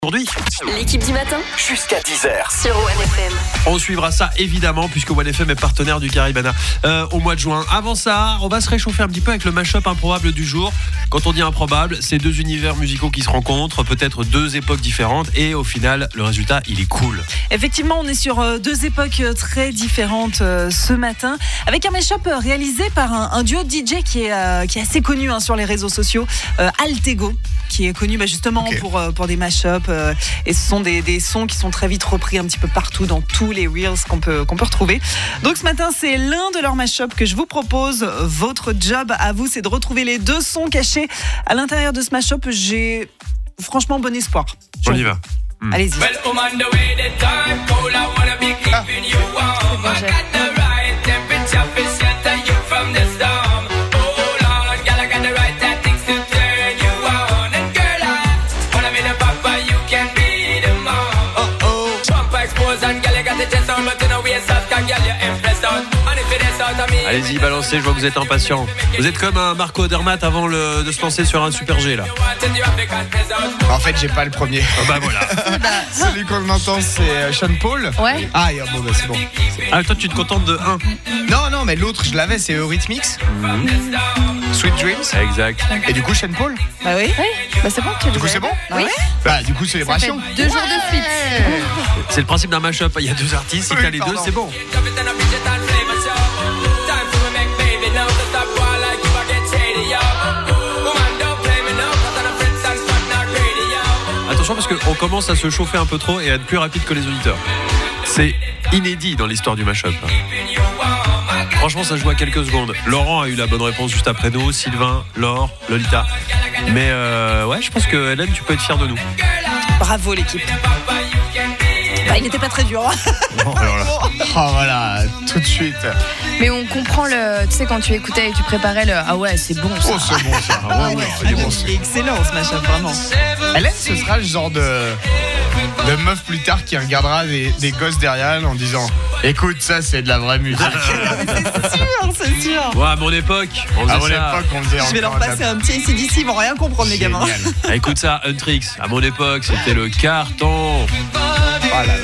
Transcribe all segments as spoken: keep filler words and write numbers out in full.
Aujourd'hui, l'équipe du matin jusqu'à dix heures sur One F M. On suivra ça évidemment puisque One F M est partenaire du Caribana euh, au mois de juin. Avant ça, on va se réchauffer un petit peu avec le mash-up improbable du jour. Quand on dit improbable, c'est deux univers musicaux qui se rencontrent, peut-être deux époques différentes et au final, le résultat, il est cool. Effectivement, on est sur deux époques très différentes ce matin avec un mash-up réalisé par un, un duo de D J qui est, euh, qui est assez connu hein, sur les réseaux sociaux, euh, Altego, qui est connu bah, justement okay. pour, pour des mash-ups euh, et ce sont des, des sons qui sont très vite repris un petit peu partout dans tous les reels qu'on peut, qu'on peut retrouver. Donc ce matin, c'est l'un de leurs mash-ups que je vous propose. Votre job à vous, c'est de retrouver les deux sons cachés à l'intérieur de ce mash-up. J'ai franchement bon espoir. On y va. Mmh. Allez-y. Well, Allez-y, balancez, je vois que vous êtes impatient. Vous êtes comme un Marco Odermatt avant le, de se lancer sur un Super G là. En fait, j'ai pas le premier. Oh bah voilà. Celui qu'on entend, c'est Sean Paul. Ouais. Ah, bon, bah, c'est bon. Ah, toi, tu te contentes de un. Non, non, mais l'autre, je l'avais, c'est Eurythmics. Mmh. Sweet Dreams. Exact. Et du coup, Sean Paul. Bah oui. Oui. Bah c'est bon, tu Du coup, c'est bon. Oui. Bah, du coup, célébration. Ça fait deux jours de suite. C'est le principe d'un mash-up. Il y a deux artistes, si Oui, t'as les pardon. deux, c'est bon. Attention parce qu'on commence à se chauffer un peu trop et à être plus rapide que les auditeurs. C'est inédit dans l'histoire du mash-up. Franchement, ça se joue à quelques secondes. Laurent a eu la bonne réponse juste après nous, Sylvain, Laure, Lolita. Mais euh, ouais, je pense que Hélène, tu peux être fière de nous. Bravo l'équipe. Bah, il n'était pas très dur. Hein. Oh, alors là. Oh, voilà, tout de suite. Mais on comprend le. Tu sais, quand tu écoutais et tu préparais le. Ah ouais, c'est bon ça. Oh, c'est bon ça. Ah ouais, il est excellent ce mash-up, vraiment. Hélène, ce sera le genre de, de meuf plus tard qui regardera des, des gosses derrière elle en disant écoute, ça c'est de la vraie musique. C'est sûr, c'est sûr. Ouais, à mon époque, on faisait À mon ça. époque, on faisait Je vais leur encore passer un petit A C D C, ils vont rien comprendre les gamins. Génial. Ah, écoute ça, Huntrix. À mon époque, c'était le carton. Oh là là.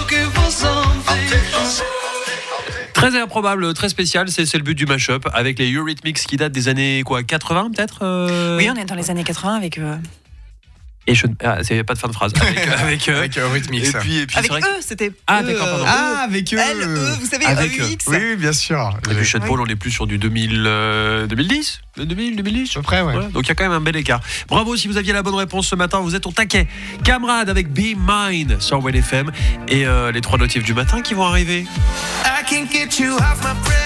Très improbable, très spécial, c'est, c'est le but du mash-up avec les Eurythmics qui datent des années quoi, quatre-vingts peut-être euh... Oui, on est dans les années quatre-vingts avec eux. Et je... ah, c'est pas de fin de phrase. Avec, avec, euh... Avec Eurythmics. Et puis, et puis Avec c'est vrai eux, c'était. Ah, eux, d'accord, pardon. euh, Ah, avec eux. Elle, eux, vous savez, avec E eux. U X. Oui, oui, bien sûr. que... Et puis Sean Oui. Paul, on est plus sur du deux mille, euh, deux mille dix deux mille, deux mille dix À peu près, ouais. Voilà. Donc il y a quand même un bel écart. Bravo si vous aviez la bonne réponse ce matin, vous êtes au taquet. Camarade avec Be Mine sur One F M et euh, les trois notifs du matin qui vont arriver. I can't get you off my breath.